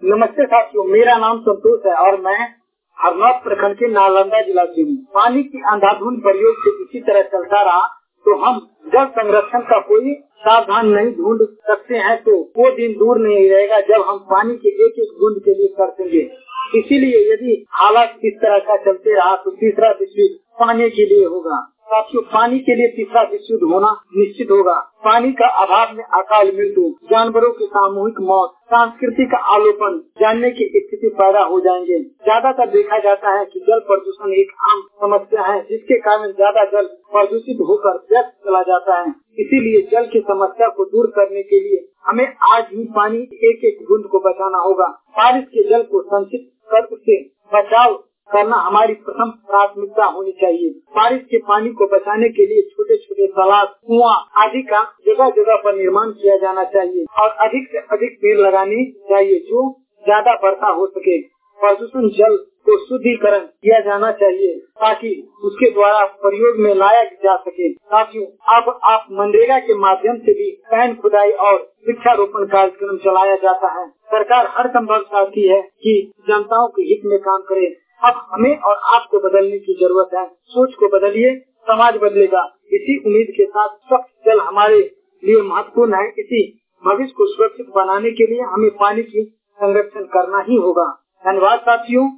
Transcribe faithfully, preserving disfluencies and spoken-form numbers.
नमस्ते साथियों, मेरा नाम संतोष है और मैं हरनौत प्रखंड के नालंदा जिला से हूँ। पानी की अंधाधुंध प्रयोग से इसी तरह चलता रहा तो हम जल संरक्षण का कोई सावधान नहीं ढूंढ सकते हैं तो वो दिन दूर नहीं रहेगा जब हम पानी के एक एक बूंद के लिए तरसेंगे। इसीलिए यदि हालात इस तरह का चलते रहा तो तीसरा विश्व युद्ध पानी के लिए होगा। साथियों, पानी के लिए तीसरा विश्व युद्ध होना निश्चित होगा। पानी का अभाव में अकाल मृत्यु, जानवरों की सामूहिक मौत, सांस्कृतिक आलोपन जानने की स्थिति पैदा हो जाएंगे। ज्यादातर देखा जाता है कि जल प्रदूषण एक आम समस्या है जिसके कारण ज्यादा जल प्रदूषित होकर व्यर्थ चला जाता है। इसीलिए जल की समस्या को दूर करने के लिए हमें आज ही पानी एक एक बूंद को बचाना होगा। बारिश के जल को संचित कर उसे बचाव करना हमारी प्रथम प्राथमिकता होनी चाहिए। बारिश के पानी को बचाने के लिए छोटे छोटे तालाब, कुआं आदि का जगह जगह पर निर्माण किया जाना चाहिए और अधिक से अधिक पेड़ लगाने चाहिए जो ज्यादा वर्षा हो सके। प्रदूषण जल को शुद्धिकरण किया जाना चाहिए ताकि उसके द्वारा प्रयोग में लाया जा सके। साथियों, अब आप मनरेगा के माध्यम से भी पैन खुदाई और वृक्षारोपण कार्यक्रम चलाया जाता है। सरकार हर संभव चाहती है कि जनताओं के हित में काम करे। अब हमें और आपको बदलने की जरूरत है। सोच को बदलिए, समाज बदलेगा। इसी उम्मीद के साथ स्वच्छ जल हमारे लिए महत्वपूर्ण है। इसी भविष्य को सुरक्षित बनाने के लिए हमें पानी की संरक्षण करना ही होगा। धन्यवाद साथियों।